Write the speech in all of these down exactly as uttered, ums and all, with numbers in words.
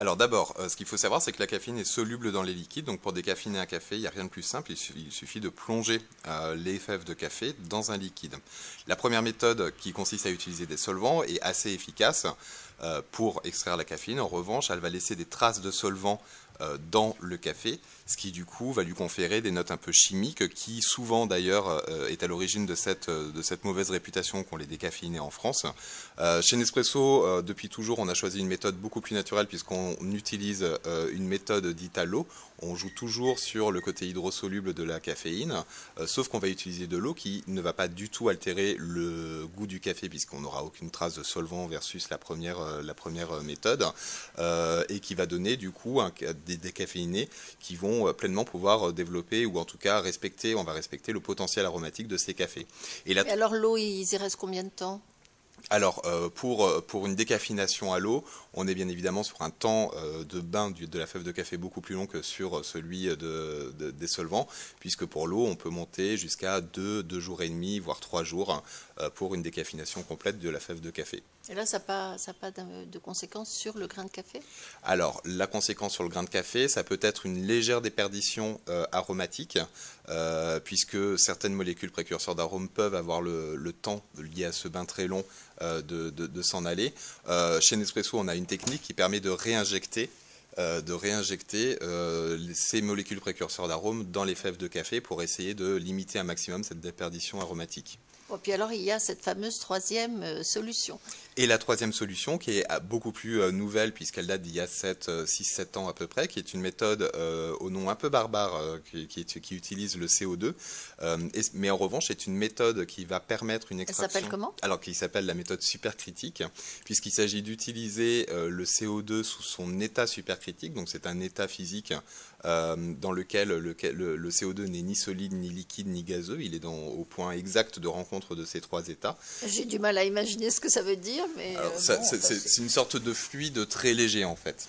Alors d'abord, euh, ce qu'il faut savoir, c'est que la caféine est soluble dans les liquides. Donc pour décaféiner un café, il n'y a rien de plus simple. Il, su- il suffit de plonger euh, les fèves de café dans un liquide. La première méthode, qui consiste à utiliser des solvants, est assez efficace euh, pour extraire la caféine. En revanche, elle va laisser des traces de solvant euh, dans le café, ce qui du coup va lui conférer des notes un peu chimiques, qui souvent d'ailleurs euh, est à l'origine de cette, euh, de cette mauvaise réputation qu'ont les décaféinés en France. Euh, chez Nespresso, euh, depuis toujours, on a choisi une méthode beaucoup plus naturelle puisqu'on utilise euh, une méthode dite à l'eau. On joue toujours sur le côté hydrosoluble de la caféine, euh, sauf qu'on va utiliser de l'eau qui ne va pas du tout altérer le goût du café puisqu'on n'aura aucune trace de solvant versus la première, euh, la première méthode, euh, et qui va donner du coup un, des décaféinés qui vont euh, pleinement pouvoir développer ou en tout cas respecter, on va respecter le potentiel aromatique de ces cafés. Et la Et alors l'eau, il y reste combien de temps? Alors, euh, pour, euh, pour une décaféination à l'eau, on est bien évidemment sur un temps euh, de bain du- de la fève de café beaucoup plus long que sur celui de, de- des solvants, puisque pour l'eau, on peut monter jusqu'à deux, deux jours et demi, voire trois jours, euh, pour une décaféination complète de la fève de café. Et là, ça n'a pas, ça a pas de, de conséquences sur le grain de café? Alors, la conséquence sur le grain de café, ça peut être une légère déperdition euh, aromatique, euh, puisque certaines molécules précurseurs d'arômes peuvent avoir le, le temps lié à ce bain très long euh, de, de- de s'en aller. Euh, chez Nespresso, on a une technique qui permet de réinjecter, euh, de réinjecter euh, ces molécules précurseurs d'arômes dans les fèves de café pour essayer de limiter un maximum cette déperdition aromatique. Bon, puis alors, il y a cette fameuse troisième euh, solution. Et la troisième solution, qui est beaucoup plus euh, nouvelle, puisqu'elle date d'il y a six sept ans à peu près, qui est une méthode euh, au nom un peu barbare, euh, qui, qui est- qui utilise le C O deux, euh, et- mais en revanche, c'est une méthode qui va permettre une Elle s'appelle extraction, comment? alors qui s'appelle la méthode supercritique, puisqu'il s'agit d'utiliser euh, le C O deux sous son état supercritique, donc c'est un état physique euh, dans lequel le, le- le C O deux n'est ni solide, ni liquide, ni gazeux, il est dans, au point exact de rencontre de ces trois états. J'ai du mal à imaginer ce que ça veut dire, mais Alors, euh, ça, bon, c'est enfin, c'est- c'est- c'est une sorte de fluide très léger en fait.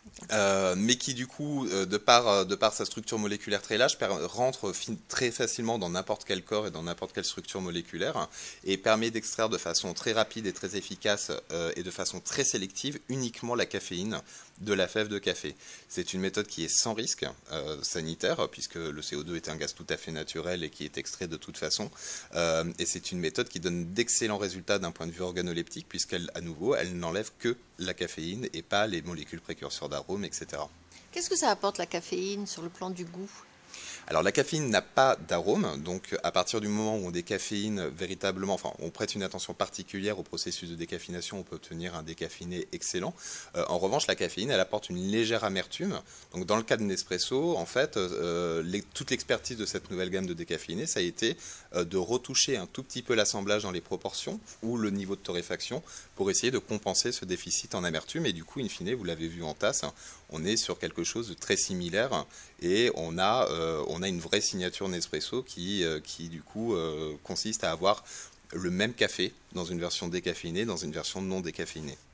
Euh, mais qui du coup, euh, de par, euh, de par sa structure moléculaire très large, per- rentre fin- très facilement dans n'importe quel corps et dans n'importe quelle structure moléculaire, et permet d'extraire de façon très rapide et très efficace euh, et de façon très sélective uniquement la caféine de la fève de café. C'est une méthode qui est sans risque euh, sanitaire, puisque le C O deux est un gaz tout à fait naturel et qui est extrait de toute façon. Euh, et c'est une méthode qui donne d'excellents résultats d'un point de vue organoleptique, puisqu'elle, à nouveau, elle n'enlève que la caféine et pas les molécules précurseurs d'arômes, et cetera. qu'est-ce que ça apporte la caféine sur le plan du goût? Alors la caféine n'a pas d'arôme, donc à partir du moment où on décaféine véritablement, enfin on prête une attention particulière au processus de décaféination, on peut obtenir un décaféiné excellent. Euh, en revanche, la caféine, elle apporte une légère amertume. Donc dans le cas de Nespresso, en fait, euh, les- toute l'expertise de cette nouvelle gamme de décaféinés, ça a été euh, de retoucher un tout petit peu l'assemblage dans les proportions ou le niveau de torréfaction pour essayer de compenser ce déficit en amertume. Et du coup, in fine, vous l'avez vu en tasse, hein, on est sur quelque chose de très similaire et on a, euh, on a une vraie signature Nespresso qui, euh, qui du coup euh, consiste à avoir le même café dans une version décaféinée, dans une version non décaféinée.